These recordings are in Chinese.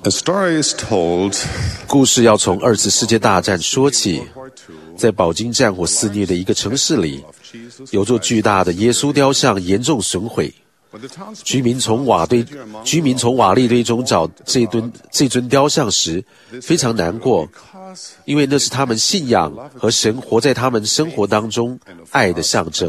A story is told 故事要从二次世界大战说起。在饱经战火肆虐的一个城市里，有座巨大的耶稣雕像严重损毁。居民从瓦砾堆中找这尊雕像时，非常难过，因为那是他们信仰和神活在他们生活当中爱的象征。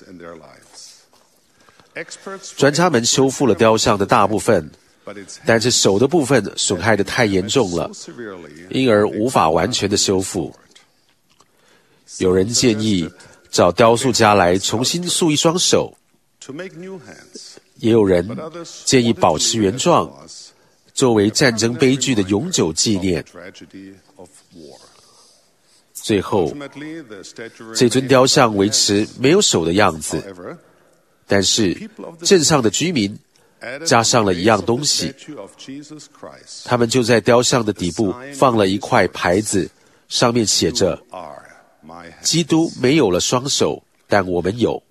专家们修复了雕像的大部分，但是手的部分损害得太严重了，因而无法完全的修复。有人建议找雕塑家来重新塑一双手，也有人建议保持原状，作为战争悲剧的永久纪念。最后，这尊雕像维持没有手的样子，但是镇上的居民加上了一样东西，他们就在雕像的底部放了一块牌子，上面写着基督没有了双手，但我们有。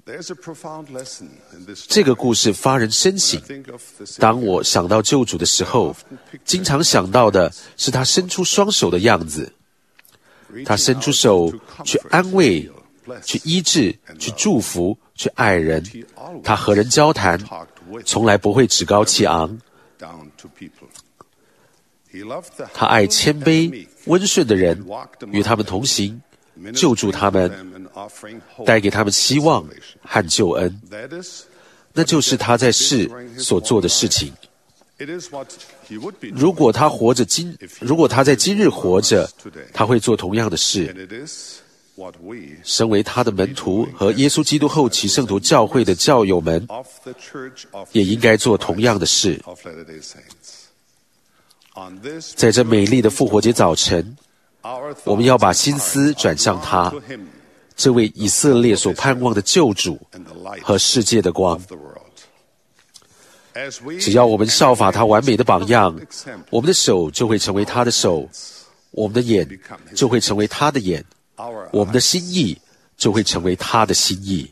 这个故事发人深省。当我想到救主的时候，经常想到的是他伸出双手的样子。他伸出手去安慰，去医治，去祝福，去爱人。他和人交谈，从来不会趾高气昂。他爱谦卑、温顺的人，与他们同行，救助他们，带给他们希望和救恩。那就是他在世所做的事情。如果他在今日活着，他会做同样的事。身为他的门徒和耶稣基督后期圣徒教会的教友们，也应该做同样的事。在这美丽的复活节早晨，我们要把心思转向他，这位以色列所盼望的救主和世界的光。只要我们效法他完美的榜样，我们的手就会成为他的手，我们的眼就会成为他的眼，我们的心意就会成为他的心意。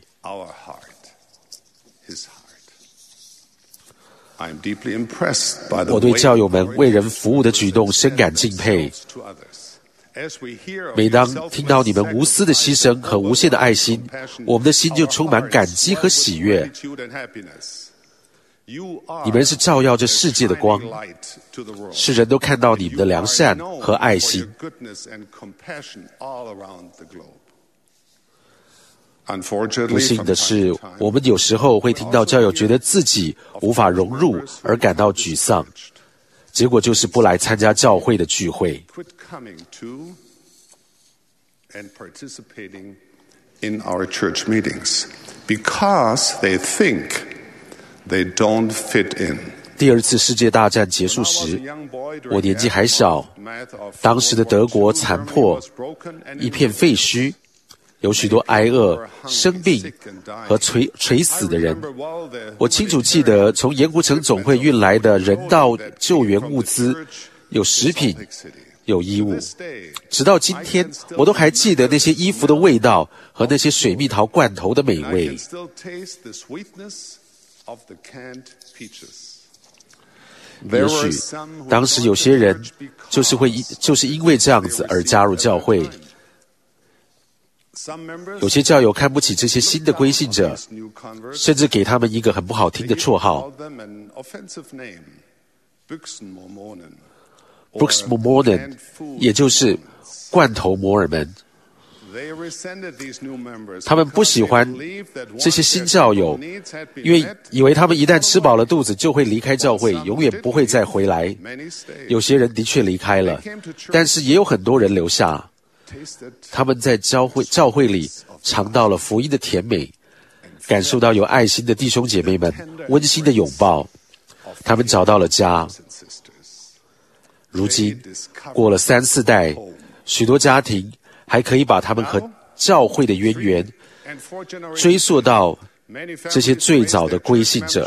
我对教友们为人服务的举动深感敬佩。每当听到你们无私的牺牲和无限的爱心，我们的心就充满感激和喜悦。你们是照耀这世界的光，世人都看到你们的良善和爱心。不幸的是，我们有时候会听到教友觉得自己无法融入而感到沮丧，结果就是不来参加教会的聚会。 In our church meetings because they think they don't fit in. 第二次世界大战结束时，我年纪还小，当时的德国残破，一片废墟，有许多挨饿、生病和垂死的人。我清楚记得从盐湖城总会运来的人道救援物资，有食品，有衣物。直到今天，我都还记得那些衣服的味道和那些水蜜桃罐头的美味。也许当时有些人就是因为这样子而加入教会。有些教友看不起这些新的归信者，甚至给他们一个很不好听的绰号 Brooks Mormon， 也就是罐头摩尔门。他们不喜欢这些新教友，因为以为他们一旦吃饱了肚子就会离开教会，永远不会再回来。有些人的确离开了，但是也有很多人留下。他们在教会里尝到了福音的甜美，感受到有爱心的弟兄姐妹们温馨的拥抱，他们找到了家。如今过了3、4代，许多家庭还可以把他们和教会的渊源追溯到这些最早的归信者。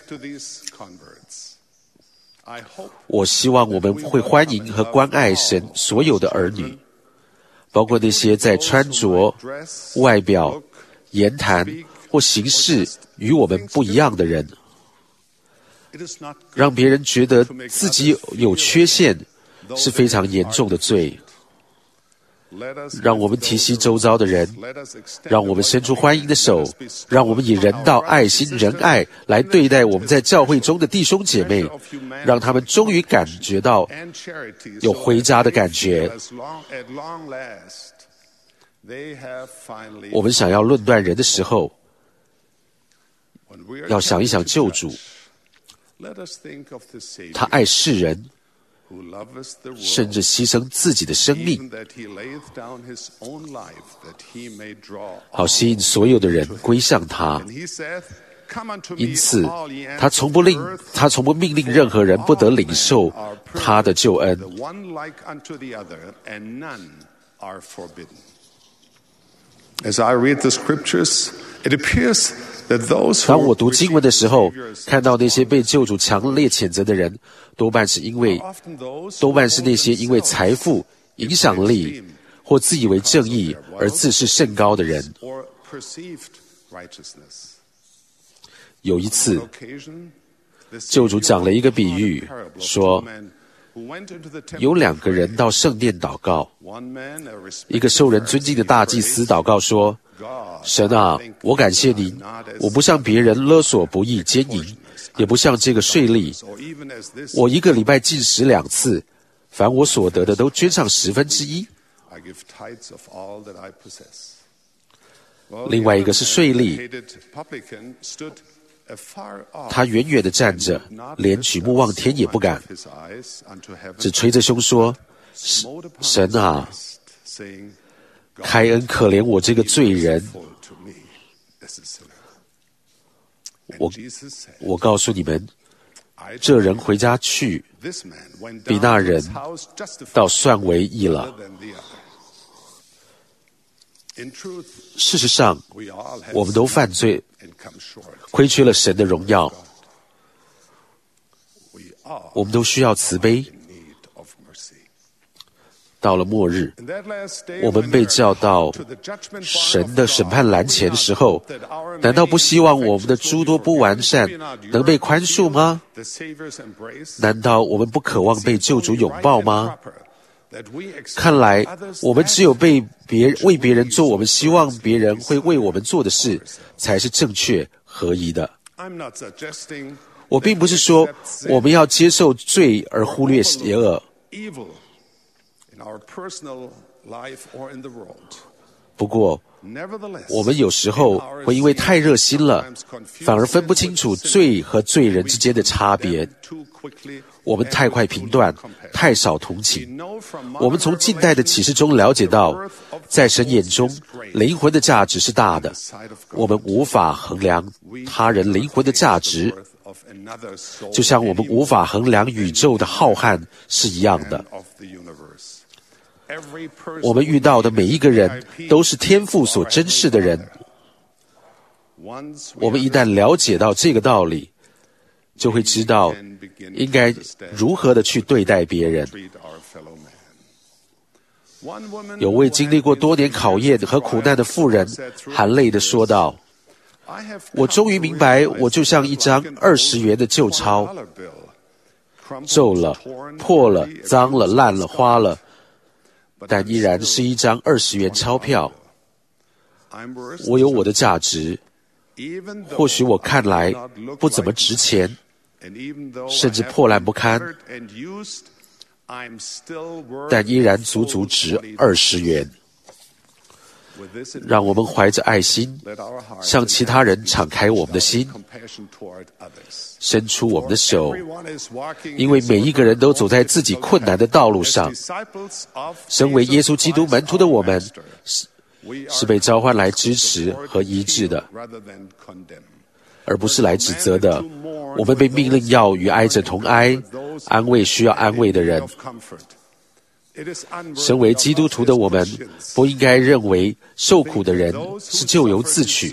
我希望我们会欢迎和关爱神所有的儿女，包括那些在穿着、外表、言谈或行事与我们不一样的人。 让别人觉得自己有缺陷是非常严重的罪。让我们提携周遭的人，让我们伸出欢迎的手，让我们以人道、爱心、仁爱来对待我们在教会中的弟兄姐妹，让他们终于感觉到有回家的感觉。我们想要论断人的时候，要想一想救主，他爱世人，甚至牺牲自己的生命，好吸引所有的人归向他。因此，他从不命令任何人不得领受他的救恩。当我读经文的时候，看到那些被救主强烈谴责的人，多半是那些因为财富、影响力或自以为正义而自视甚高的人。有一次，救主讲了一个比喻，说有2个人到圣殿祷告，一个受人尊敬的大祭司祷告说，神啊，我感谢您，我不向别人勒索不义奸淫，也不像这个税吏，我1个礼拜进食2次，凡我所得的都捐上1/10。另外一个是税吏，他远远地站着，连举目望天也不敢，只捶着胸说，神啊，开恩可怜我这个罪人。我告诉你们，这人回家去，比那人倒算为义了。事实上，我们都犯罪，亏缺了神的荣耀。我们都需要慈悲。到了末日，我们被叫到神的审判栏前的时候，难道不希望我们的诸多不完善能被宽恕吗？难道我们不渴望被救主拥抱吗？看来我们只有为别人做我们希望别人会为我们做的事，才是正确合宜的。我并不是说我们要接受罪而忽略邪恶，不过我们有时候会因为太热心了，反而分不清楚罪和罪人之间的差别。我们太快评断，太少同情。我们从近代的启示中了解到，在神眼中，灵魂的价值是大的，我们无法衡量他人灵魂的价值，就像我们无法衡量宇宙的浩瀚是一样的。我们遇到的每一个人都是天父所珍视的人。我们一旦了解到这个道理，就会知道应该如何的去对待别人。有位经历过多年考验和苦难的妇人含泪地说道，我终于明白，我就像一张20元的旧钞，皱了、破了、脏了、烂了、花了，但依然是一张20元钞票。我有我的价值，或许我看来不怎么值钱，甚至破烂不堪，但依然足足值20元。让我们怀着爱心，向其他人敞开我们的心，伸出我们的手，因为每一个人都走在自己困难的道路上。身为耶稣基督门徒的我们，是被召唤来支持和医治的，而不是来指责的。我们被命令要与哀者同哀，安慰需要安慰的人。身为基督徒的我们，不应该认为受苦的人是咎由自取。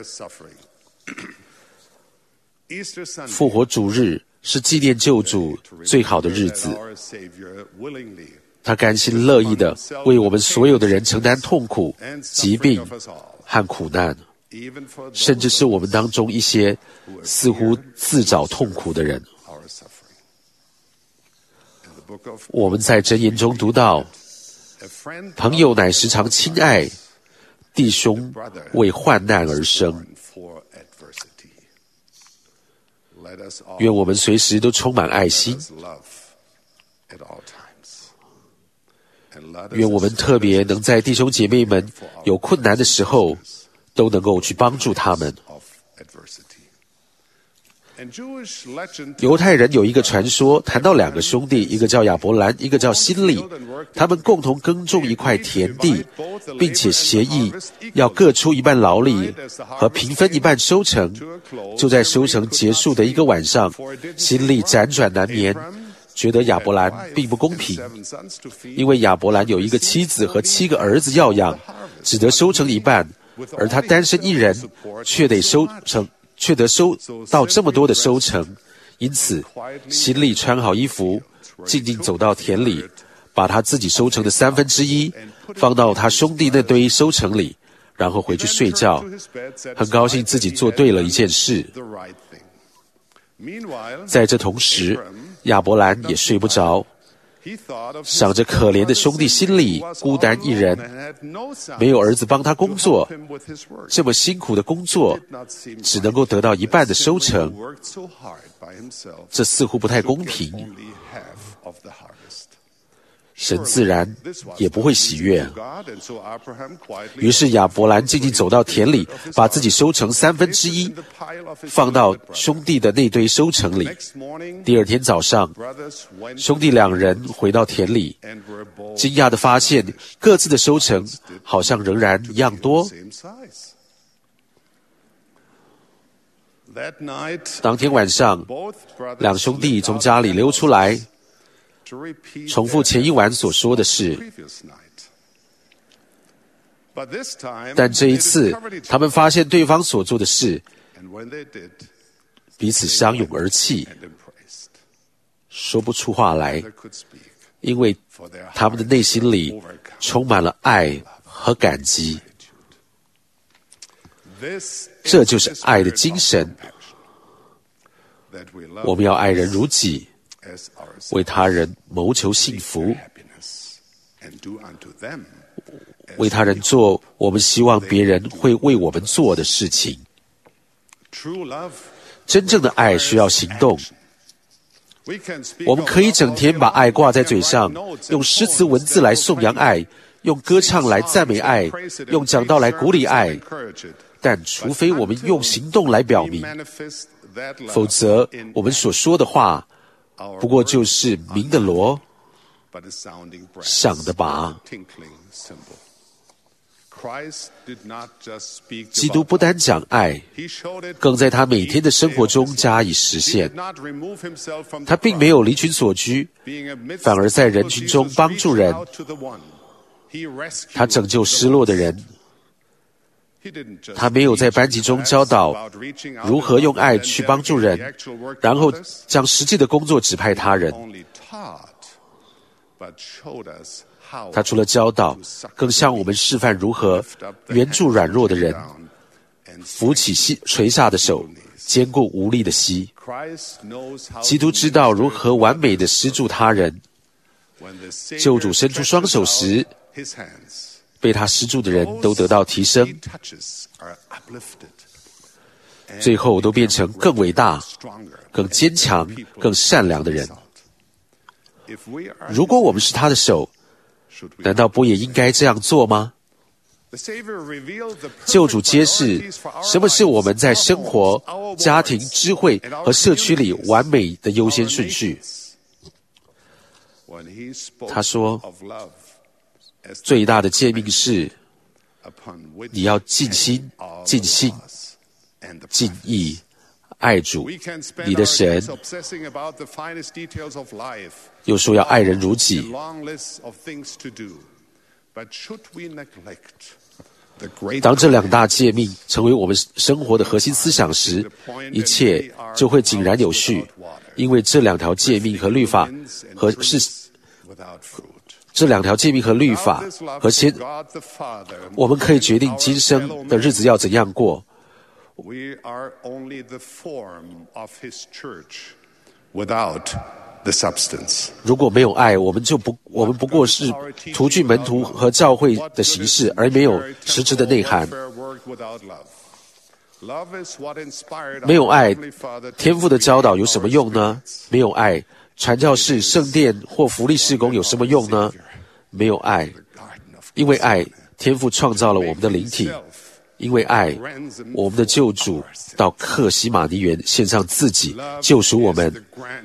复活主日是纪念救主最好的日子，他甘心乐意地为我们所有的人承担痛苦、疾病和苦难。 甚至是我们当中一些似乎自找痛苦的人。我们在箴言中读到，朋友乃时常亲爱，弟兄为患难而生。愿我们随时都充满爱心，愿我们特别能在弟兄姐妹们有困难的时候，都能够去帮助他们。犹太人有一个传说，谈到两个兄弟，一个叫亚伯兰，一个叫辛利，他们共同耕种一块田地，并且协议要各出一半劳力和平分一半收成。就在收成结束的一个晚上，辛利辗转难眠，觉得亚伯兰并不公平，因为亚伯兰有一个妻子和7个儿子要养，只得收成一半，而他单身一人，却得收到这么多的收成。因此辛利穿好衣服，静静走到田里，把他自己收成的1/3放到他兄弟那堆收成里，然后回去睡觉，很高兴自己做对了一件事。在这同时，亚伯兰也睡不着，想着可怜的兄弟辛利孤单一人，没有儿子帮他工作，这么辛苦的工作只能够得到一半的收成，这似乎不太公平。神自然也不会喜悦。于是亚伯兰静静走到田里，把自己收成1/3放到兄弟的那堆收成里。第二天早上，兄弟2人回到田里，惊讶地发现各自的收成好像仍然一样多。当天晚上，2兄弟从家里溜出来，重复前一晚所说的事，但这一次他们发现对方所做的事，彼此相拥而泣，说不出话来，因为他们的内心里充满了爱和感激。这就是爱的精神。我们要爱人如己，为他人谋求幸福，为他人做我们希望别人会为我们做的事情。真正的爱需要行动。我们可以整天把爱挂在嘴上，用诗词文字来颂扬爱，用歌唱来赞美爱，用讲道来鼓励爱，但除非我们用行动来表明，否则我们所说的话不过就是鸣的锣，响的鈸。基督不单讲爱，更在他每天的生活中加以实现。他并没有离群索居，反而在人群中帮助人。他拯救失落的人。他没有在班级中教导如何用爱去帮助人，然后将实际的工作指派他人。他除了教导，更向我们示范如何援助软弱的人，扶起垂下的手，坚固无力的膝。基督知道如何完美地施助他人。救主伸出双手时，被他施助的人都得到提升，最后都变成更伟大、更坚强、更善良的人。如果我们是他的手，难道不也应该这样做吗？救主揭示什么是我们在生活、家庭、智慧和社区里完美的优先顺序。他说，最大的诫命是，你要尽心、尽性、尽意爱主你的神，又说要爱人如己。当这2大诫命成为我们生活的核心思想时，一切就会井然有序，因为这2条诫命和律法这2条诫命和律法和我们可以决定今生的日子要怎样过。 We are only the form of his church without the substance. 如果没有爱，我们不过是徒具门徒和教会的形式，而没有实质的内涵。没有爱，天父的教导有什么用呢？没有爱，传教士、圣殿或福利事工有什么用呢？没有爱，因为爱，天父创造了我们的灵体。因为爱，我们的救主到客西马尼园献上自己，救赎我们。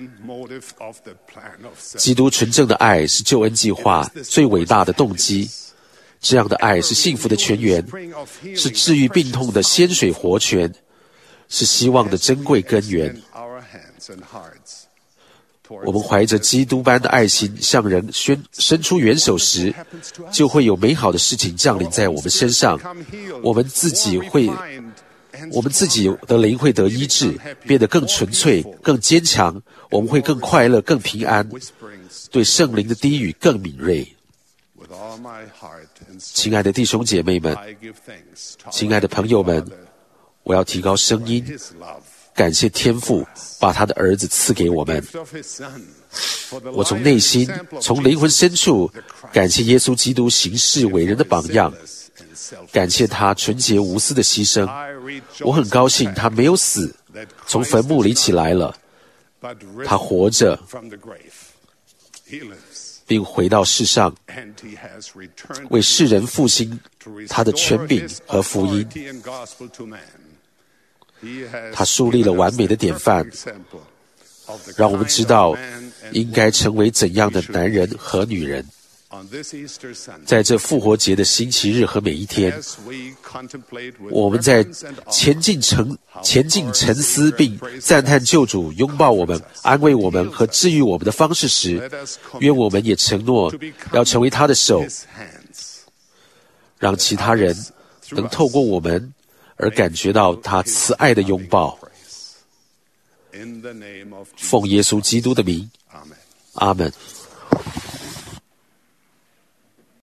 基督纯正的爱是救恩计划最伟大的动机。这样的爱是幸福的泉源，是治愈病痛的鲜水活泉，是希望的珍贵根源。我们怀着基督般的爱心向人伸出援手时，就会有美好的事情降临在我们身上。我们自己的灵会得医治，变得更纯粹、更坚强。我们会更快乐、更平安，对圣灵的低语更敏锐。亲爱的弟兄姐妹们，亲爱的朋友们，我要提高声音，感谢天父把他的儿子赐给我们。我从内心、从灵魂深处感谢耶稣基督行事为人的榜样，感谢他纯洁无私的牺牲。我很高兴他没有死，从坟墓里起来了，他活着，并回到世上，为世人复兴他的权柄和福音。他树立了完美的典范，让我们知道应该成为怎样的男人和女人。在这复活节的星期日和每一天，我们在前进沉思并赞叹救主拥抱我们、安慰我们和治愈我们的方式时，愿我们也承诺要成为他的手，让其他人能透过我们而感觉到他慈爱的拥抱。奉耶稣基督的名，阿们。